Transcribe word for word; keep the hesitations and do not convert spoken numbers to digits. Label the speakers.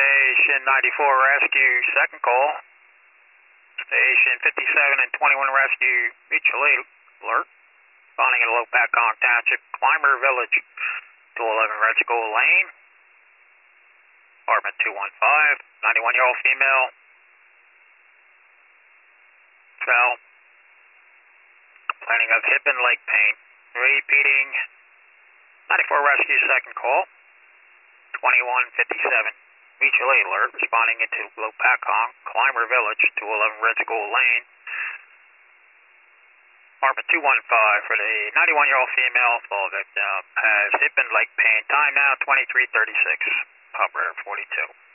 Speaker 1: Station ninety-four Rescue, second call. Station fifty-seven and twenty-one Rescue, mutual aid alert. Responding in Low Pacong Township, Clymer Village, two eleven Red School Lane. Apartment two one five, ninety-one-year-old female. Fell. Complaining of hip and leg pain. Repeating, ninety-four Rescue, second call. twenty-one fifty-seven, mutual aid alert. Responding into Low Pacong, Clymer Village, two eleven Red School Lane. Apartment two one five for the ninety-one-year-old female. Fall victim has hip and leg pain. Time now twenty-three thirty-six. Operator forty-two.